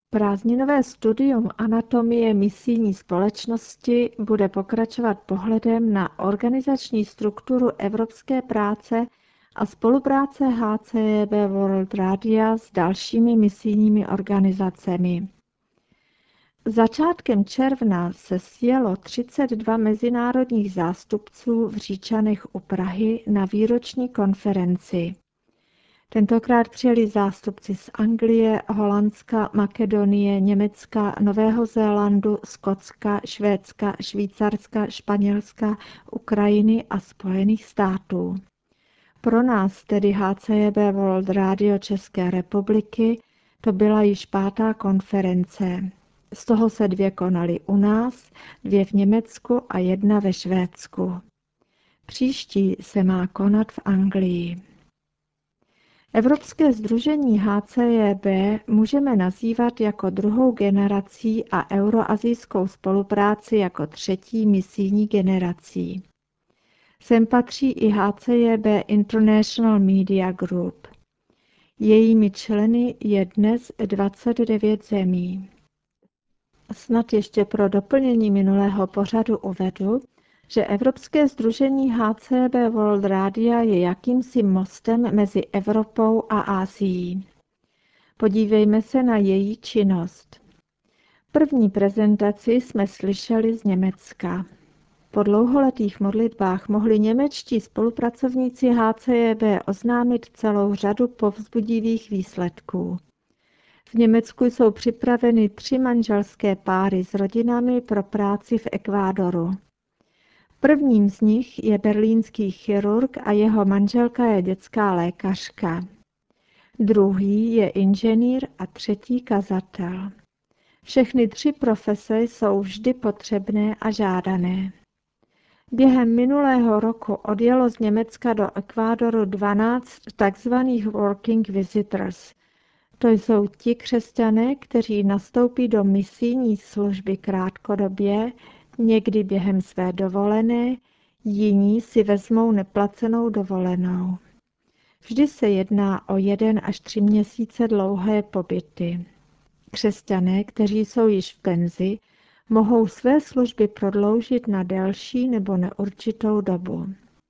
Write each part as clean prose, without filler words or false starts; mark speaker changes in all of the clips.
Speaker 1: Prázdninové studium anatomie misijní společnosti bude pokračovat pohledem na organizační strukturu evropské práce a spolupráce HCJB World Radia s dalšími misijními organizacemi. Začátkem června se sjelo 32 mezinárodních zástupců v Říčanech u Prahy na výroční konferenci. Tentokrát přijeli zástupci z Anglie, Holandska, Makedonie, Německa, Nového Zélandu, Skotska, Švédska, Švýcarska, Španělska, Ukrajiny a Spojených států. Pro nás, tedy HCJB World Radio České republiky, to byla již 5. konference. Z toho se 2 konaly u nás, 2 v Německu a 1 ve Švédsku. Příští se má konat v Anglii. Evropské sdružení HCJB můžeme nazývat jako druhou generací a euroazijskou spolupráci jako 3. misijní generací. Sem patří i HCJB International Media Group. Jejími členy je dnes 29 zemí. Snad ještě pro doplnění minulého pořadu uvedu, že Evropské sdružení HCJB World Radia je jakýmsi mostem mezi Evropou a Asií. Podívejme se na její činnost. První prezentaci jsme slyšeli z Německa. Po dlouholetých modlitbách mohli němečtí spolupracovníci HCJB oznámit celou řadu povzbudivých výsledků. V Německu jsou připraveny 3 manželské páry s rodinami pro práci v Ekvádoru. Prvním z nich je berlínský chirurg a jeho manželka je dětská lékařka. Druhý je inženýr a 3. kazatel. Všechny 3 profese jsou vždy potřebné a žádané. Během minulého roku odjelo z Německa do Ekvádoru 12 takzvaných working visitors. To jsou ti křesťané, kteří nastoupí do misijní služby krátkodobě, někdy během své dovolené, jiní si vezmou neplacenou dovolenou. Vždy se jedná o 1 až 3 měsíce dlouhé pobyty. Křesťané, kteří jsou již v penzi, mohou své služby prodloužit na delší nebo neurčitou dobu.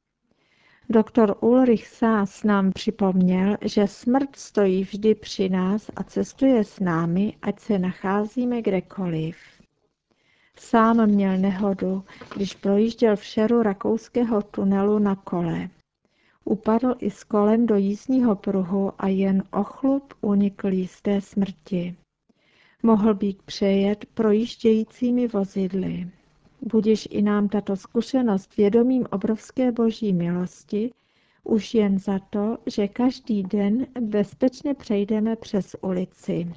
Speaker 1: Doktor Ulrich Sass nám připomněl, že smrt stojí vždy při nás a cestuje s námi, ať se nacházíme kdekoliv. Sám měl nehodu, když projížděl v šeru rakouského tunelu na kole. Upadl i s kolem do jízdního pruhu a jen o chlup unikl jisté smrti. Mohl být přejet projíždějícími vozidly. Budiž i nám tato zkušenost vědomím obrovské boží milosti, už jen za to, že každý den bezpečně přejdeme přes ulici.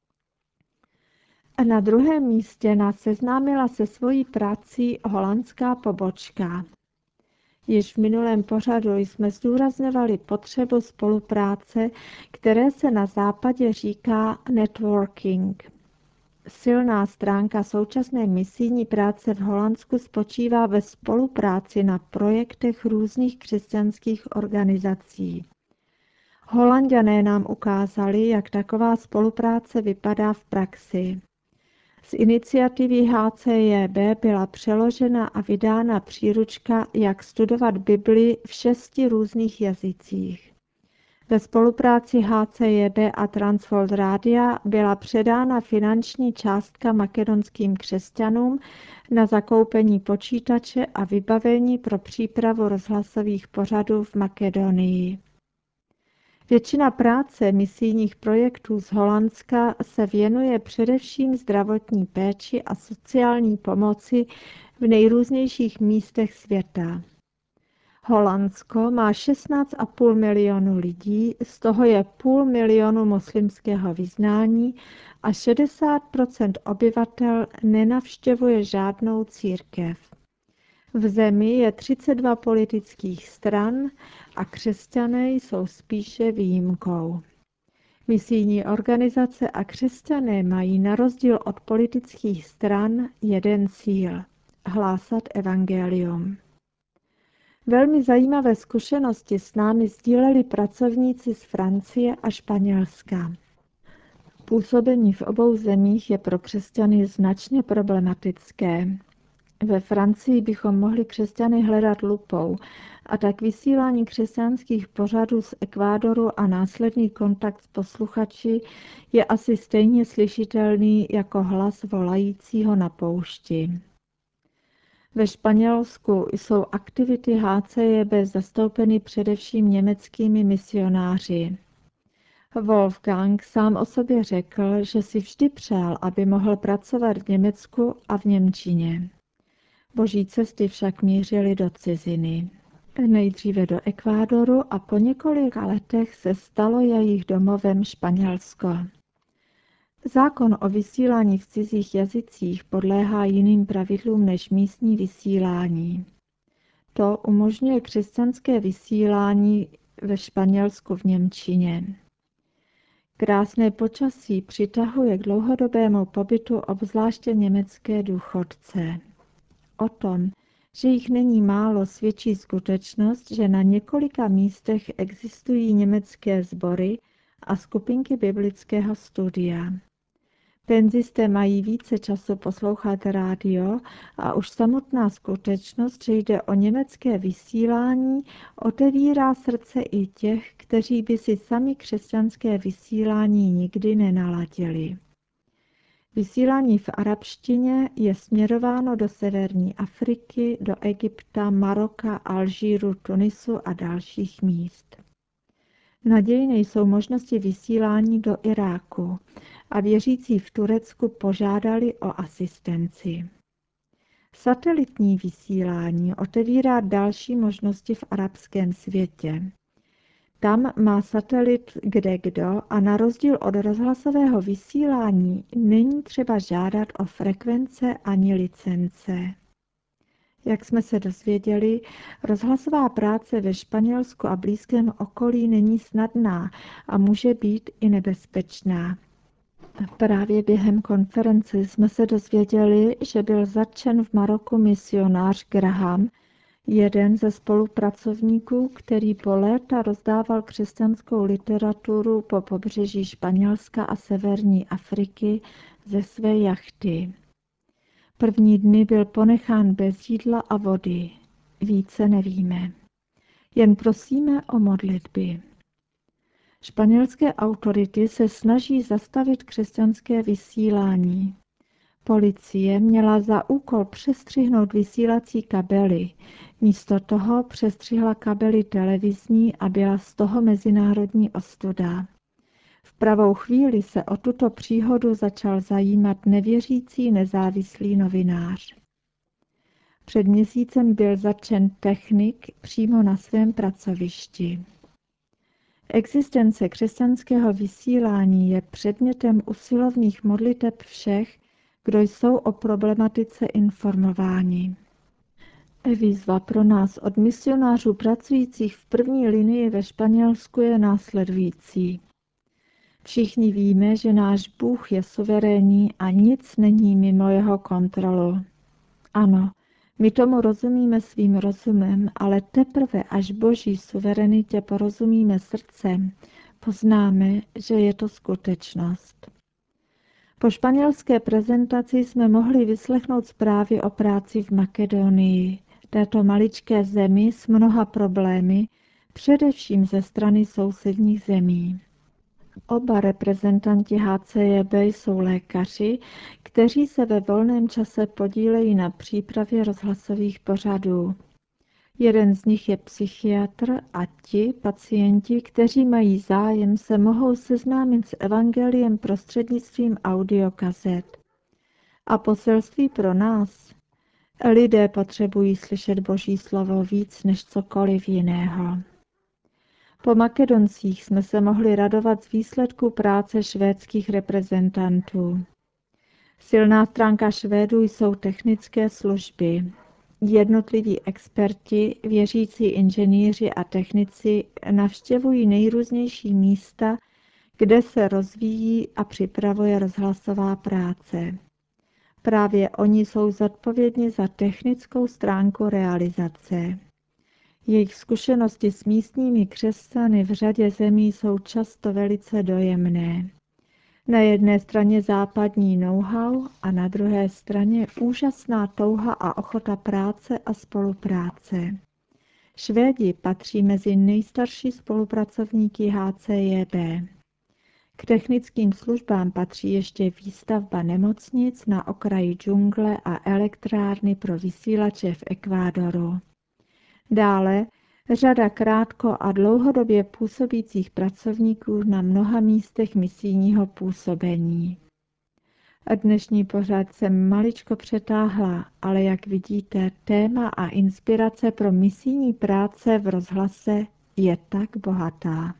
Speaker 1: A na druhém místě nás seznámila se svojí prací holandská pobočka. Již v minulém pořadu jsme zdůrazňovali potřebu spolupráce, které se na západě říká networking. Silná stránka současné misijní práce v Holandsku spočívá ve spolupráci na projektech různých křesťanských organizací. Holanďané nám ukázali, jak taková spolupráce vypadá v praxi. Z iniciativy HCJB byla přeložena a vydána příručka, jak studovat Bibli v 6 různých jazycích. Ve spolupráci HCJB a Transworld Radia byla předána finanční částka makedonským křesťanům na zakoupení počítače a vybavení pro přípravu rozhlasových pořadů v Makedonii. Většina práce misijních projektů z Holandska se věnuje především zdravotní péči a sociální pomoci v nejrůznějších místech světa. Holandsko má 16,5 milionu lidí, z toho je 0,5 milionu muslimského vyznání a 60% obyvatel nenavštěvuje žádnou církev. V zemi je 32 politických stran a křesťané jsou spíše výjimkou. Misijní organizace a křesťané mají na rozdíl od politických stran jeden cíl – hlásat evangelium. Velmi zajímavé zkušenosti s námi sdíleli pracovníci z Francie a Španělska. Působení v obou zemích je pro křesťany značně problematické. Ve Francii bychom mohli křesťany hledat lupou, a tak vysílání křesťanských pořadů z Ekvádoru a následný kontakt s posluchači je asi stejně slyšitelný jako hlas volajícího na poušti. Ve Španělsku jsou aktivity HCJB zastoupeny především německými misionáři. Wolfgang sám o sobě řekl, že si vždy přál, aby mohl pracovat v Německu a v němčině. Boží cesty však mířily do ciziny. Nejdříve do Ekvádoru a po několika letech se stalo jejich domovem Španělsko. Zákon o vysílání v cizích jazycích podléhá jiným pravidlům než místní vysílání. To umožňuje křesťanské vysílání ve Španělsku v němčině. Krásné počasí přitahuje k dlouhodobému pobytu obzvláště německé důchodce. O tom, že jich není málo, svědčí skutečnost, že na několika místech existují německé sbory a skupinky biblického studia. Penzisté mají více času poslouchat rádio a už samotná skutečnost, že jde o německé vysílání, otevírá srdce i těch, kteří by si sami křesťanské vysílání nikdy nenaladili. Vysílání v arabštině je směrováno do severní Afriky, do Egypta, Maroka, Alžíru, Tunisu a dalších míst. Nadějné jsou možnosti vysílání do Iráku a věřící v Turecku požádali o asistenci. Satelitní vysílání otevírá další možnosti v arabském světě. Tam má satelit kdekdo a na rozdíl od rozhlasového vysílání není třeba žádat o frekvence ani licence. Jak jsme se dozvěděli, rozhlasová práce ve Španělsku a blízkém okolí není snadná a může být i nebezpečná. Právě během konference jsme se dozvěděli, že byl zatčen v Maroku misionář Graham, jeden ze spolupracovníků, který po léta rozdával křesťanskou literaturu po pobřeží Španělska a severní Afriky ze své jachty. První dny byl ponechán bez jídla a vody. Více nevíme. Jen prosíme o modlitby. Španělské autority se snaží zastavit křesťanské vysílání. Policie měla za úkol přestřihnout vysílací kabely. Místo toho přestřihla kabely televizní a byla z toho mezinárodní ostuda. V pravou chvíli se o tuto příhodu začal zajímat nevěřící nezávislý novinář. Před měsícem byl zatčen technik přímo na svém pracovišti. Existence křesťanského vysílání je předmětem usilovných modliteb všech, kdo jsou o problematice informováni. Výzva pro nás od misionářů pracujících v první linii ve Španělsku je následující. Všichni víme, že náš Bůh je suverénní a nic není mimo jeho kontrolu. Ano, my tomu rozumíme svým rozumem, ale teprve až Boží suverenitě porozumíme srdcem, poznáme, že je to skutečnost. Po španělské prezentaci jsme mohli vyslechnout zprávy o práci v Makedonii, této maličké zemi s mnoha problémy, především ze strany sousedních zemí. Oba reprezentanti HCJB jsou lékaři, kteří se ve volném čase podílejí na přípravě rozhlasových pořadů. Jeden z nich je psychiatr a ti pacienti, kteří mají zájem, se mohou seznámit s evangeliem prostřednictvím audiokazet. A poselství pro nás. Lidé potřebují slyšet Boží slovo víc než cokoliv jiného. Po Makedoncích jsme se mohli radovat z výsledku práce švédských reprezentantů. Silná stránka Švédů jsou technické služby. Jednotliví experti, věřící inženýři a technici navštěvují nejrůznější místa, kde se rozvíjí a připravuje rozhlasová práce. Právě oni jsou zodpovědní za technickou stránku realizace. Jejich zkušenosti s místními křesťany v řadě zemí jsou často velice dojemné. Na jedné straně západní know-how a na druhé straně úžasná touha a ochota práce a spolupráce. Švédi patří mezi nejstarší spolupracovníky HCJB. K technickým službám patří ještě výstavba nemocnic na okraji džungle a elektrárny pro vysílače v Ekvádoru. Dále řada krátko a dlouhodobě působících pracovníků na mnoha místech misijního působení. A dnešní pořad jsem maličko přetáhla, ale jak vidíte, téma a inspirace pro misijní práce v rozhlase je tak bohatá.